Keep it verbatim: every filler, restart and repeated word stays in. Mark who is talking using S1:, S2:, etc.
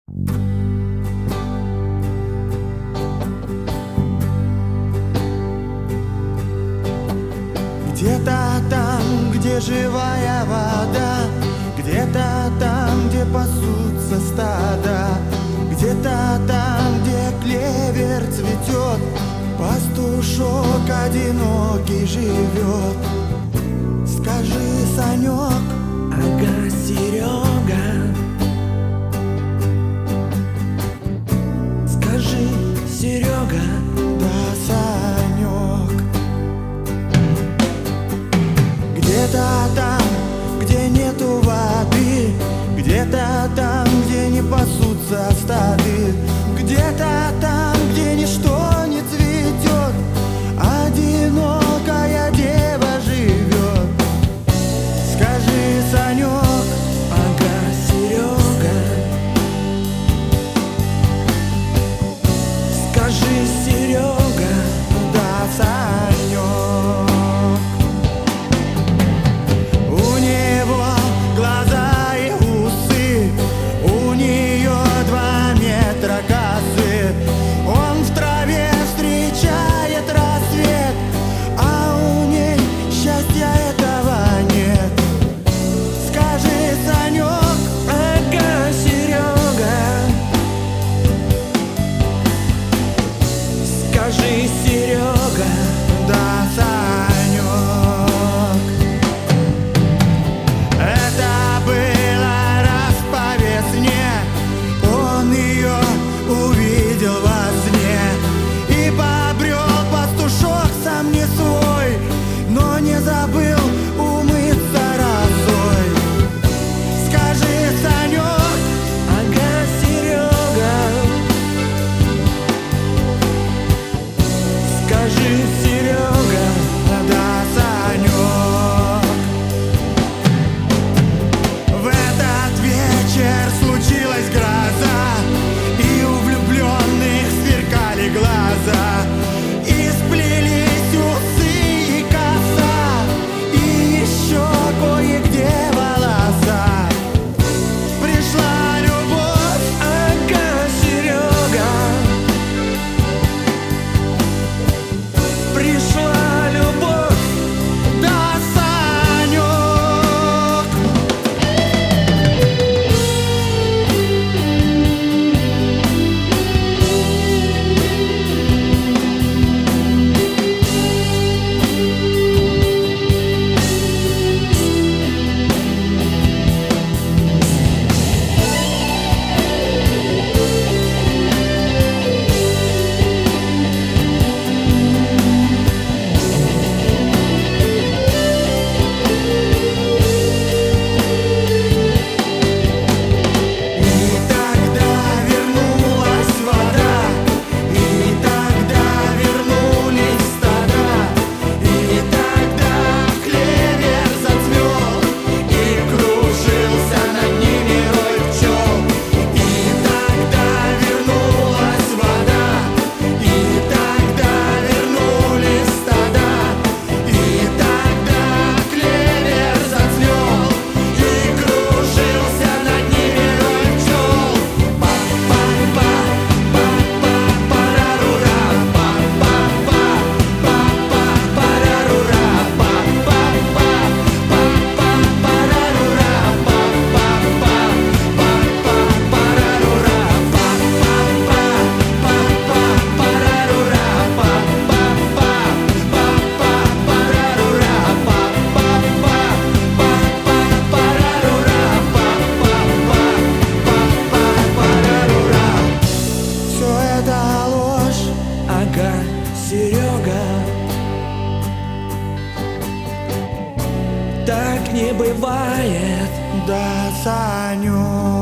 S1: Где-то там, где живая вода, где-то там, где пасутся стада, где-то там, где клевер цветет, пастушок одинокий живет. Скажи, Санек,
S2: ага, Серега, скажи, Серега,
S1: да, Санек. Где-то там, где нету воды, где-то там, где не пасутся стады, где-то там, где ничто не цветет, одинокая дева живет. Скажи, Санек,
S2: ага, Серега, скажи, Серега,
S1: да, Санек. У него глаза и усы, у нее два метра косы. Он в траве встречает рассвет, а у ней счастья этого нет. Скажи, Санек,
S2: ага, Серега, скажи, Серега,
S1: да, Санек. Это было раз по весне, он ее увидел во сне. И побрел пастушок сам не свой, но не забыл умыться росой. Скажи, Санек,
S2: ага, Серега, скажи, Серега,
S1: да, Санек. В этот вечер случилась гроза, и у влюбленных сверкали глаза, и сплелись усы и коса, и еще кое-где волоса. Пришла любовь,
S2: ага, Серега, пришла любовь,
S1: да, Санек. И тогда вернулась вода, и тогда вернулись стада, и тогда клевер зацвел, и кружился над ними рой пчел. И тогда вернулась вода, и тогда вернулись стада, и тогда клевер зацвел, и кружился над ними рой пчел. Па-па-па, па-па-парарура, па-па-па, па-па-парарура, па-па-па, па-па-парарура, па-па-па, па-па-парарура, па-па-па, па-па-парарура, па-па-па, па-па-парарура, па-па-па, па-па-парарура, па-па-па, па-па-парарура. Все это ложь,
S2: ага, Серега, так не бывает.
S1: да, Санек.